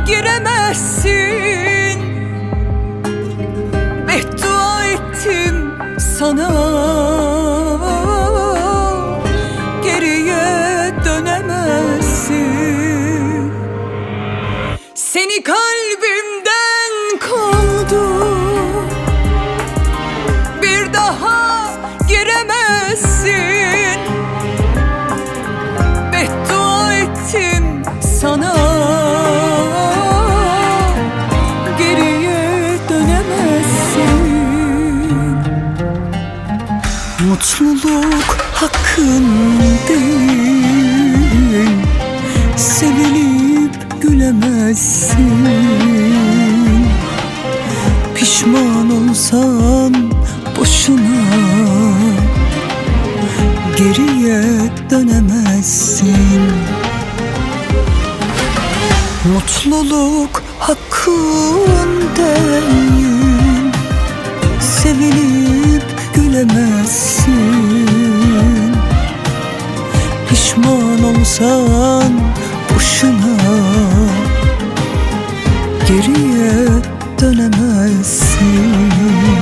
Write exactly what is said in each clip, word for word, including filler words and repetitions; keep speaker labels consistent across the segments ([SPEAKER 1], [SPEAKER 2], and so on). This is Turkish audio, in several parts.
[SPEAKER 1] giremezsin. Beddua ettim sana, geriye dönemezsin. Seni kalbimden kovdum, bir daha giremezsin. Beddua ettim sana, geriye dönemezsin. Mutluluk hakkın değil, sevilip gülemezsin. Pişman olsan boşuna, geriye dönemezsin. Mutluluk hakkın değil, sevilip gülemezsin. Pişman olsan boşuna, geriye dönemezsin.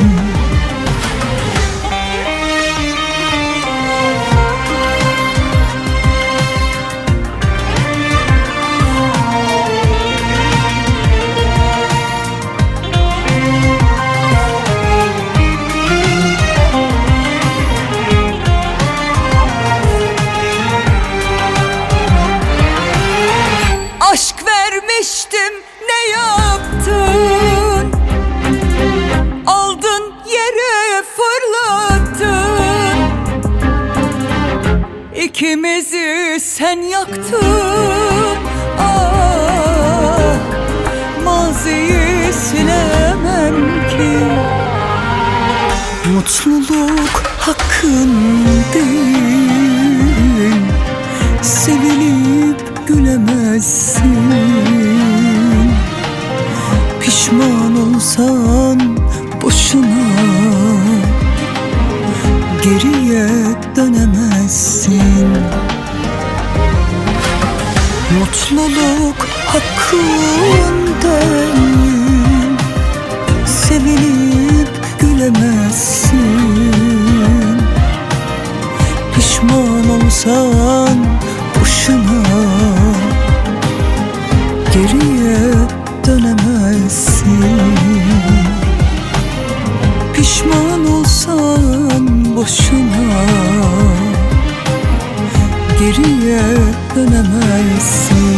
[SPEAKER 1] Aşk vermiştim, ne yaptın? Aldın yere fırlattın. İkimizi sen yaktın. Ah, maziyi silemem ki. Mutluluk hakkın değil, sevilip gülemezsin. Pişman olsan boşuna, geriye dönemezsin. Mutluluk hakkın değil, sevilip gülemezsin. Pişman olsan boşuna, geriye dönemezsin. Pişman olsan boşuna, geriye dönemezsin.